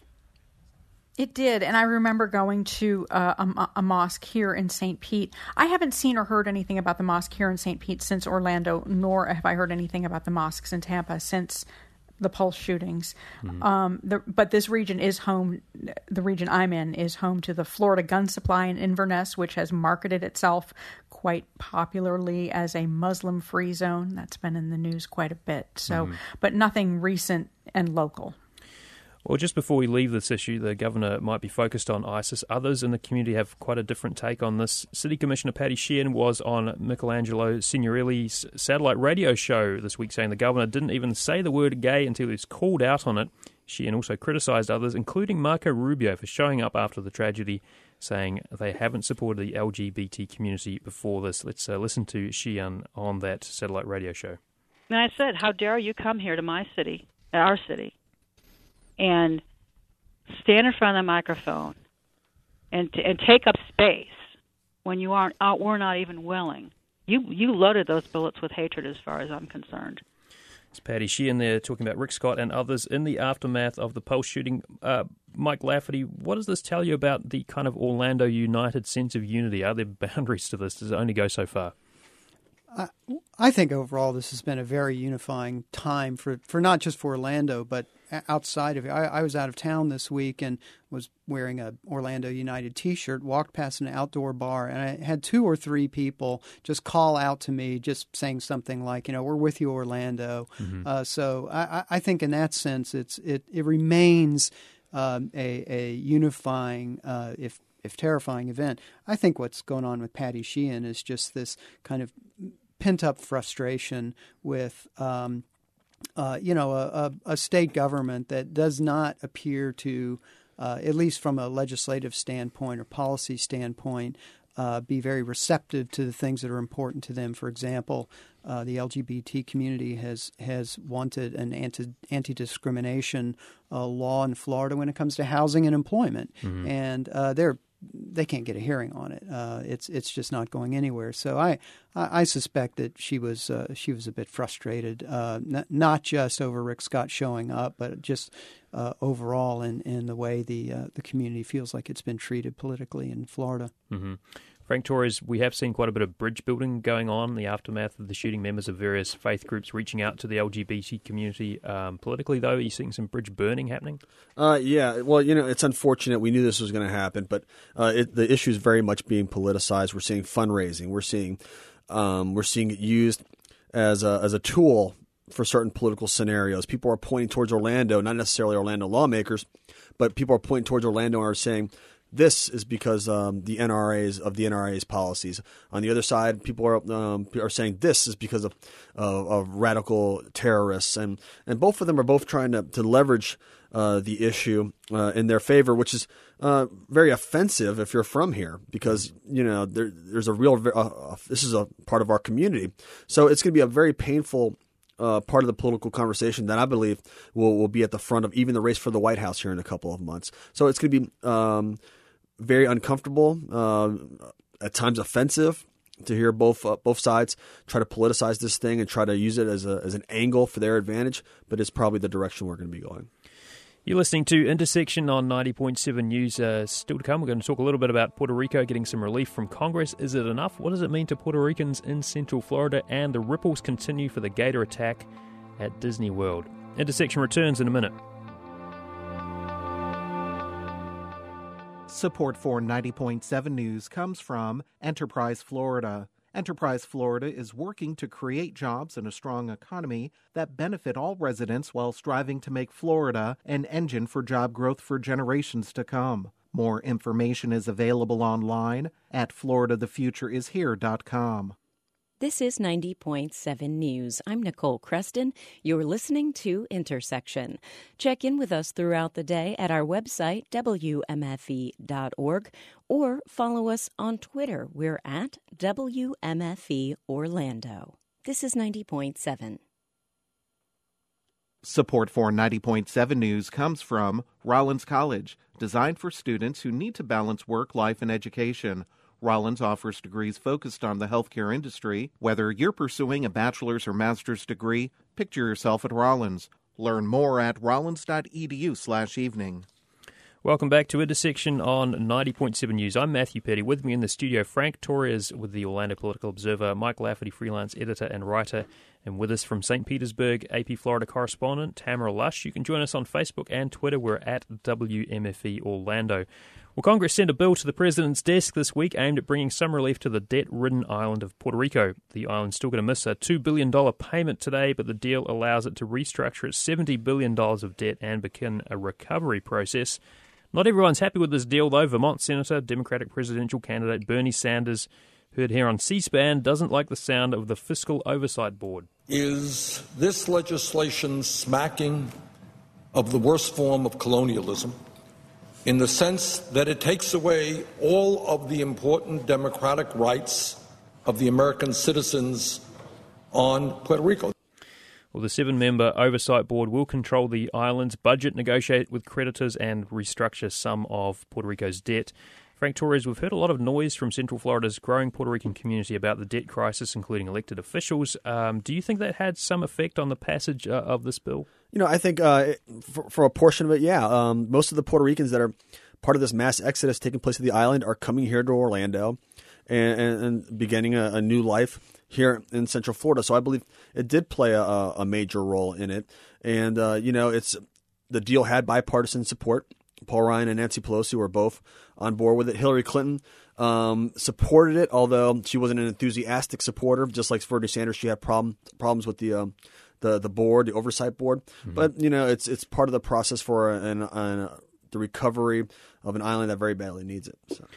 It did, and I remember going to uh, a, a mosque here in Saint Pete. I haven't seen or heard anything about the mosque here in Saint Pete since Orlando, nor have I heard anything about the mosques in Tampa since the Pulse shootings. Mm-hmm. Um, the, but this region is home, the region I'm in is home to the Florida Gun Supply in Inverness, which has marketed itself quite popularly as a Muslim-free zone. That's been in the news quite a bit. So, mm-hmm. but nothing recent and local. Well, just before we leave this issue, the governor might be focused on ISIS. Others in the community have quite a different take on this. City Commissioner Patty Sheehan was on Michelangelo Signorelli's satellite radio show this week, saying the governor didn't even say the word gay until he was called out on it. Sheehan also criticised others, including Marco Rubio, for showing up after the tragedy, saying they haven't supported the L G B T community before this. Let's uh, listen to Sheehan on that satellite radio show. And I said, how dare you come here to my city, our city, and stand in front of the microphone and t- and take up space when you aren't out, we're not even willing. You you loaded those bullets with hatred, as far as I'm concerned. It's Patty Sheehan there talking about Rick Scott and others in the aftermath of the Pulse shooting. Uh, Mike Lafferty, what does this tell you about the kind of Orlando United sense of unity? Are there boundaries to this? Does it only go so far? I, I think overall this has been a very unifying time for, for not just for Orlando, but outside of it. I, I was out of town this week and was wearing a Orlando United T-shirt, walked past an outdoor bar, and I had two or three people just call out to me, just saying something like, you know, we're with you, Orlando. Mm-hmm. Uh, so I, I think in that sense, it's it, it remains um, a, a unifying, uh, if if terrifying event. I think what's going on with Patty Sheehan is just this kind of pent-up frustration with, um, uh, you know, a, a, a state government that does not appear to, uh, at least from a legislative standpoint or policy standpoint, uh, be very receptive to the things that are important to them. For example, uh, the L G B T community has has wanted an anti, anti-discrimination uh, law in Florida when it comes to housing and employment, mm-hmm. and uh, they're they can't get a hearing on it. Uh, it's it's just not going anywhere. So I I, I suspect that she was uh, she was a bit frustrated, uh, n- not just over Rick Scott showing up, but just uh, overall in, in the way the uh, the community feels like it's been treated politically in Florida. Mm-hmm. Frank Torres, we have seen quite a bit of bridge building going on in the aftermath of the shooting. Members of various faith groups reaching out to the L G B T community. Um, politically, though, are you seeing some bridge burning happening? Uh, yeah, well, you know, it's unfortunate. We knew this was going to happen, but uh, it, the issue is very much being politicized. We're seeing fundraising. We're seeing um, we're seeing it used as a, as a tool for certain political scenarios. People are pointing towards Orlando, not necessarily Orlando lawmakers, but people are pointing towards Orlando and are saying, this is because um, the N R A's of the N R A's policies. On the other side, people are um, are saying this is because of, of of radical terrorists, and and both of them are both trying to to leverage uh, the issue uh, in their favor, which is uh, very offensive if you're from here, because you know there, there's a real uh, this is a part of our community, so it's going to be a very painful Uh, part of the political conversation that I believe will, will be at the front of even the race for the White House here in a couple of months. So it's going to be um, very uncomfortable, uh, at times offensive, to hear both uh, both sides try to politicize this thing and try to use it as a as an angle for their advantage. But it's probably the direction we're going to be going. You're listening to Intersection on ninety point seven News. Uh, still to come, we're going to talk a little bit about Puerto Rico getting some relief from Congress. Is it enough? What does it mean to Puerto Ricans in Central Florida? And the ripples continue for the gator attack at Disney World. Intersection returns in a minute. Support for ninety point seven News comes from Enterprise Florida. Enterprise Florida is working to create jobs and a strong economy that benefit all residents while striving to make Florida an engine for job growth for generations to come. More information is available online at florida the future is here dot com. This is ninety point seven News. I'm Nicole Creston. You're listening to Intersection. Check in with us throughout the day at our website, W M F E dot org, or follow us on Twitter. We're at W M F E Orlando. This is ninety point seven. Support for ninety point seven News comes from Rollins College. designed for students who need to balance work, life, and education. Rollins offers degrees focused on the healthcare industry. Whether you're pursuing a bachelor's or master's degree, picture yourself at Rollins. Learn more at rollins.edu slash evening. Welcome back to Intersection on ninety point seven News. I'm Matthew Petty. With me in the studio, Frank Torres with the Orlando Political Observer, Mike Lafferty, freelance editor and writer, and with us from Saint Petersburg, A P Florida correspondent, Tamara Lush. You can join us on Facebook and Twitter. We're at W M F E Orlando. Well, Congress sent a bill to the president's desk this week aimed at bringing some relief to the debt-ridden island of Puerto Rico. The island's still going to miss a two billion dollars payment today, but the deal allows it to restructure its seventy billion dollars of debt and begin a recovery process. Not everyone's happy with this deal, though. Vermont Senator, Democratic presidential candidate Bernie Sanders, heard here on C-SPAN, doesn't like the sound of the Fiscal Oversight Board. Is this legislation smacking of the worst form of colonialism in the sense that it takes away all of the important democratic rights of the American citizens on Puerto Rico? Well, the seven-member Oversight Board will control the island's budget, negotiate with creditors, and restructure some of Puerto Rico's debt. Frank Torres, we've heard a lot of noise from Central Florida's growing Puerto Rican community about the debt crisis, including elected officials. Um, do you think that had some effect on the passage uh, of this bill? You know, I think uh, for, for a portion of it, yeah. Um, most of the Puerto Ricans that are part of this mass exodus taking place at the island are coming here to Orlando and, and, and beginning a, a new life here in Central Florida. So I believe it did play a, a major role in it. And, uh, you know, it's the deal had bipartisan support. Paul Ryan and Nancy Pelosi were both on board with it. Hillary Clinton um, supported it, although she wasn't an enthusiastic supporter. Just like Bernie Sanders, she had problem, problems with the um, the the board, the oversight board. Mm-hmm. But, you know, it's it's part of the process for an, an, the recovery of an island that very badly needs it. So.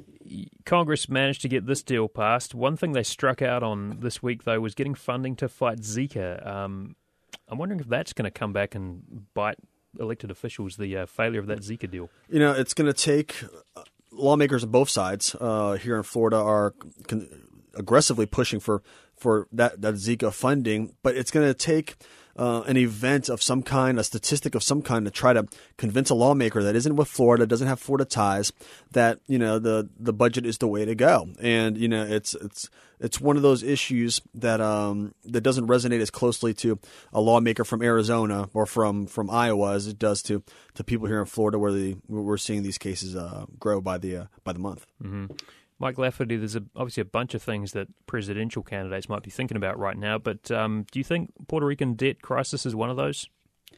Congress managed to get this deal passed. One thing they struck out on this week, though, was getting funding to fight Zika. Um, I'm wondering if that's going to come back and bite elected officials, the uh, failure of that Zika deal. You know, it's going to take uh, lawmakers on both sides uh, here in Florida are con- aggressively pushing for, for that, that Zika funding, but it's going to take Uh, an event of some kind, a statistic of some kind, to try to convince a lawmaker that isn't with Florida, doesn't have Florida ties, that you know the the budget is the way to go. And you know it's it's it's one of those issues that um that doesn't resonate as closely to a lawmaker from Arizona or from, from Iowa as it does to, to people here in Florida, where the we're seeing these cases uh, grow by the uh, by the month. Mm-hmm. Mike Lafferty, there's a, obviously a bunch of things that presidential candidates might be thinking about right now, but um, do you think Puerto Rican debt crisis is one of those?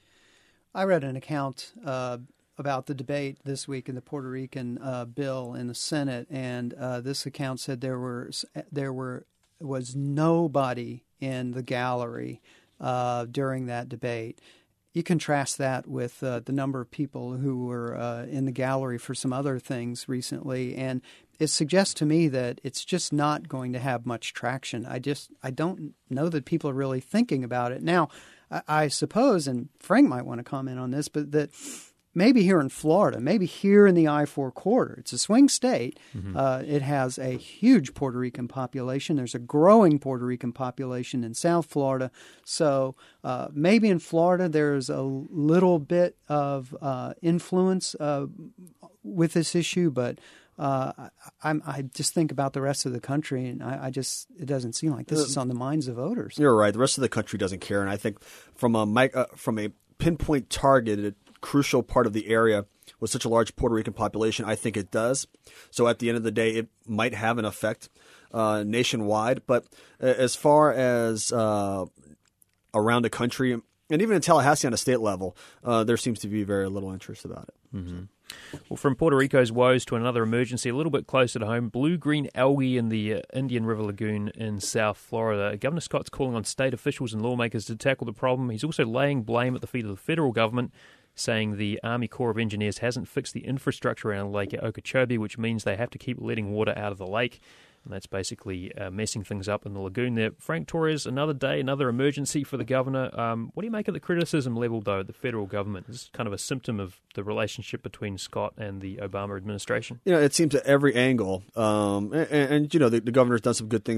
I read an account uh, about the debate this week in the Puerto Rican uh, bill in the Senate, and uh, this account said there were there were was nobody in the gallery uh, during that debate. You contrast that with uh, the number of people who were uh, in the gallery for some other things recently, and it suggests to me that it's just not going to have much traction. I just I don't know that people are really thinking about it. Now, I, I suppose, and Frank might want to comment on this, but that maybe here in Florida, maybe here in the I four corridor, it's a swing state. Mm-hmm. Uh, it has a huge Puerto Rican population. There's a growing Puerto Rican population in South Florida. So uh, maybe in Florida there's a little bit of uh, influence uh, with this issue, but uh, I, I just think about the rest of the country, and I, I just it doesn't seem like this is on the minds of voters. You're right. The rest of the country doesn't care, and I think from a uh, from a pinpoint targeted crucial part of the area with such a large Puerto Rican population, I think it does. So at the end of the day, it might have an effect uh, nationwide. But as far as uh, around the country, and even in Tallahassee on a state level, uh, there seems to be very little interest about it. Mm-hmm. Well, from Puerto Rico's woes to another emergency a little bit closer to home, blue-green algae in the uh, Indian River Lagoon in South Florida. Governor Scott's calling on state officials and lawmakers to tackle the problem. He's also laying blame at the feet of the federal government, saying the Army Corps of Engineers hasn't fixed the infrastructure around Lake Okeechobee, which means they have to keep letting water out of the lake. And that's basically uh, messing things up in the lagoon there. Frank Torres, another day, another emergency for the governor. Um, what do you make of the criticism level, though, at the federal government? Is this kind of a symptom of the relationship between Scott and the Obama administration? You know, it seems at every angle. Um, and, and, you know, the, the governor's done some good things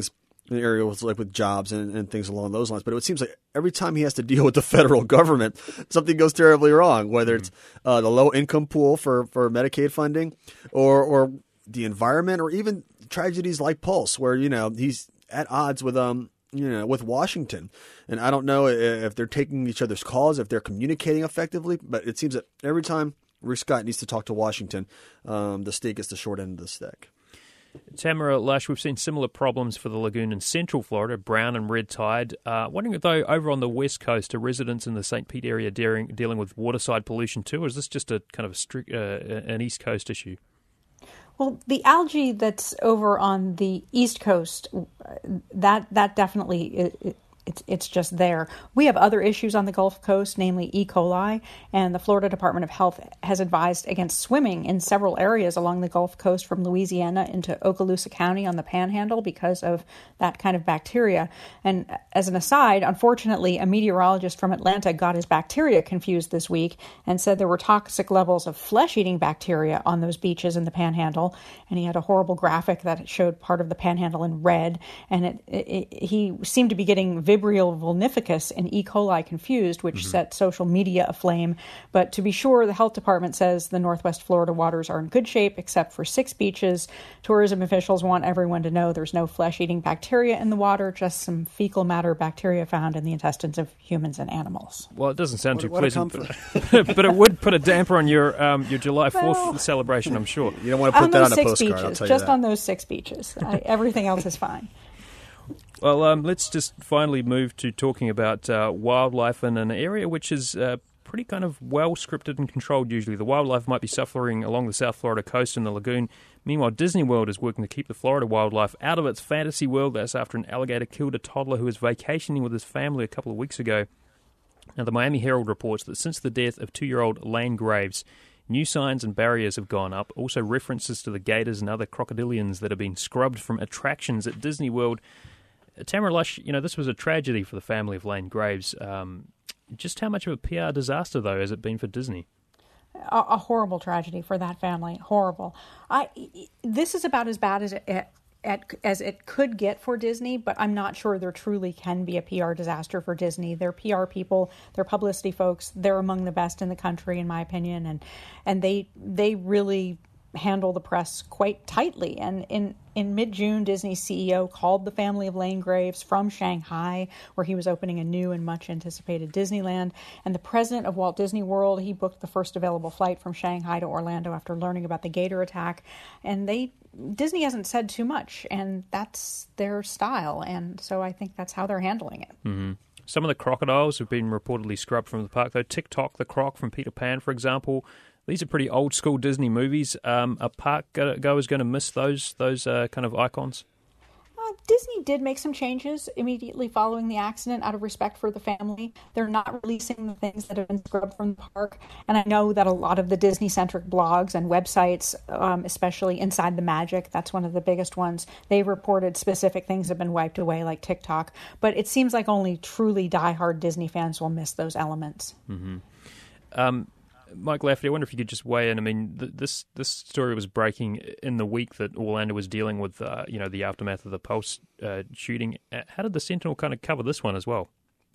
in areas like with jobs and, and things along those lines. But it seems like every time he has to deal with the federal government, something goes terribly wrong, whether it's uh, the low income pool for, for Medicaid funding or, or the environment, or even tragedies like Pulse, where, you know, he's at odds with, um, you know, with Washington. And I don't know if they're taking each other's calls, if they're communicating effectively, but it seems that every time Rick Scott needs to talk to Washington, um, the state gets the short end of the stick. Tamara Lush, we've seen similar problems for the lagoon in central Florida, brown and red tide. Uh, wondering, though, over on the west coast, are residents in the Saint Pete area dealing, dealing with waterside pollution too, or is this just a kind of a strict, uh, an east coast issue? Well, the algae that's over on the East Coast, that that definitely it, it, it's it's just there. We have other issues on the Gulf Coast, namely E. coli, and the Florida Department of Health has advised against swimming in several areas along the Gulf Coast from Louisiana into Okaloosa County on the Panhandle because of that kind of bacteria. And as an aside, unfortunately, a meteorologist from Atlanta got his bacteria confused this week and said there were toxic levels of flesh-eating bacteria on those beaches in the Panhandle. And he had a horrible graphic that showed part of the Panhandle in red. And it, it, it, he seemed to be getting Vibrio vulnificus and E. coli confused, which mm-hmm. set social media aflame. But to be sure, the health department says the Northwest Florida waters are in good shape, except for six beaches. Tourism officials want everyone to know there's no flesh-eating bacteria in the water, just some fecal matter bacteria found in the intestines of humans and animals. Well, it doesn't sound what, too what pleasant, but, but it would put a damper on your um, your July fourth well, celebration, I'm sure. You don't want to put that on a postcard, beaches, I'll tell you just that. on those six beaches. I, everything else is fine. Well, um, let's just finally move to talking about uh, wildlife in an area which is uh, pretty kind of well scripted and controlled usually. The wildlife might be suffering along the South Florida coast in the lagoon. Meanwhile, Disney World is working to keep the Florida wildlife out of its fantasy world. That's after an alligator killed a toddler who was vacationing with his family a couple of weeks ago. Now, the Miami Herald reports that since the death of two-year-old Lane Graves, new signs and barriers have gone up. Also, references to the gators and other crocodilians that have been scrubbed from attractions at Disney World. Tamara Lush, you know, this was a tragedy for the family of Lane Graves. Um, just how much of a P R disaster, though, has it been for Disney? A, a horrible tragedy for that family. Horrible. I. This is about as bad as it, as it could get for Disney, but I'm not sure there truly can be a P R disaster for Disney. Their P R people, their publicity folks, they're among the best in the country, in my opinion, and and they they really handle the press quite tightly. And in, in mid-June, Disney's C E O called the family of Lane Graves from Shanghai, where he was opening a new and much-anticipated Disneyland. And the president of Walt Disney World, he booked the first available flight from Shanghai to Orlando after learning about the gator attack. And they Disney hasn't said too much, and that's their style. And so I think that's how they're handling it. Mm-hmm. Some of the crocodiles have been reportedly scrubbed from the park, though. Tick-Tock the Croc from Peter Pan, for example. These are pretty old-school Disney movies. Um, are park goers going to miss those those uh, kind of icons? Uh, Disney did make some changes immediately following the accident out of respect for the family. They're not releasing the things that have been scrubbed from the park. And I know that a lot of the Disney-centric blogs and websites, um, especially Inside the Magic, that's one of the biggest ones, they've reported specific things have been wiped away, like TikTok. But it seems like only truly diehard Disney fans will miss those elements. Mm-hmm. Um Mike Lafferty, I wonder if you could just weigh in. I mean, th- this this story was breaking in the week that Orlando was dealing with, uh, you know, the aftermath of the Pulse uh, shooting. How did the Sentinel kind of cover this one as well?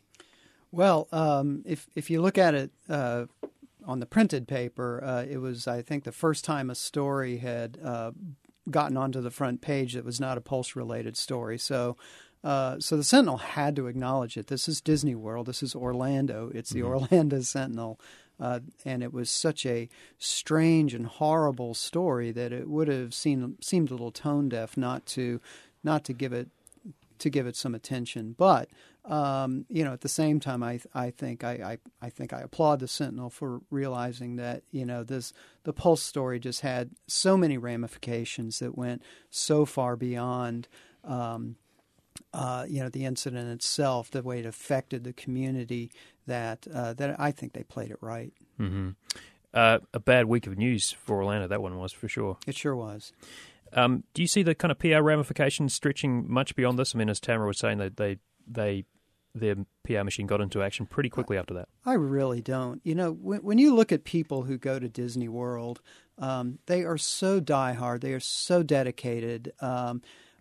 Well, um, if if you look at it uh, on the printed paper, uh, it was, I think, the first time a story had uh, gotten onto the front page that was not a Pulse-related story. So. Uh, so the Sentinel had to acknowledge it. This is Disney World. This is Orlando. It's the mm-hmm. Orlando Sentinel. Uh, and it was such a strange and horrible story that it would have seemed, seemed a little tone deaf not to not to give it to give it some attention. But um, you know, at the same time, I I think I, I, I think I applaud the Sentinel for realizing that, you know, this the Pulse story just had so many ramifications that went so far beyond um, Uh, you know, the incident itself, the way it affected the community, that uh, that I think they played it right. Mm-hmm. Uh, a bad week of news for Orlando, that one was, for sure. It sure was. Um, do you see the kind of P R ramifications stretching much beyond this? I mean, as Tamara was saying, they, they, they their P R machine got into action pretty quickly after that. I really don't. You know, when, when you look at people who go to Disney World, um, they are so diehard. They are so dedicated. Um, I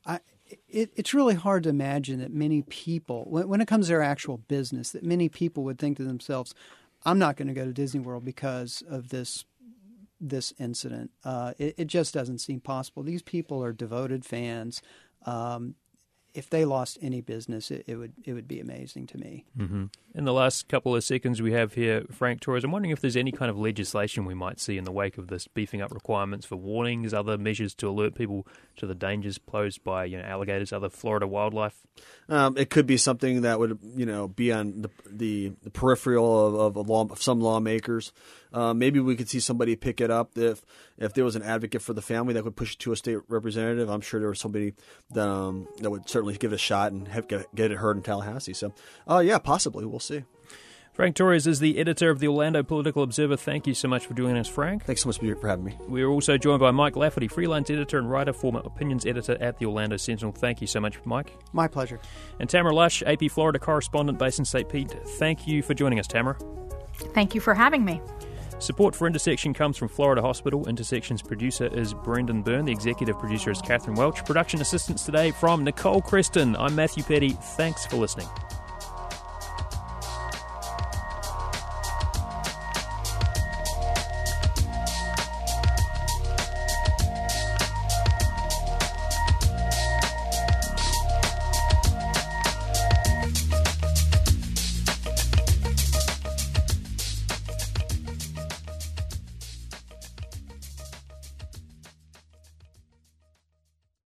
it, it's really hard to imagine that many people, when, when it comes to their actual business, that many people would think to themselves, I'm not going to go to Disney World because of this this incident. Uh, it, it just doesn't seem possible. These people are devoted fans. Um, if they lost any business, it, it would it would be amazing to me. Mm-hmm. In the last couple of seconds we have here, Frank Torres, I'm wondering if there's any kind of legislation we might see in the wake of this, beefing up requirements for warnings, other measures to alert people to the dangers posed by, you know, alligators, other Florida wildlife. Um, it could be something that would, you know, be on the the, the peripheral of, of, a law, of some lawmakers. Uh, maybe we could see somebody pick it up if if there was an advocate for the family that would push it to a state representative. I'm sure there was somebody that, um, that would certainly give it a shot and have, get, get it heard in Tallahassee. So, uh, yeah, possibly. We'll see. Frank Torres is the editor of the Orlando Political Observer. Thank you so much for joining us, Frank. Thanks so much for having me. We are also joined by Mike Lafferty, freelance editor and writer, former opinions editor at the Orlando Sentinel. Thank you so much, Mike. My pleasure. And Tamara Lush, A P Florida correspondent based in Saint Pete. Thank you for joining us, Tamara. Thank you for having me. Support for Intersection comes from Florida Hospital. Intersection's producer is Brendan Byrne. The executive producer is Catherine Welch. Production assistance today from Nicole Creston. I'm Matthew Petty. Thanks for listening.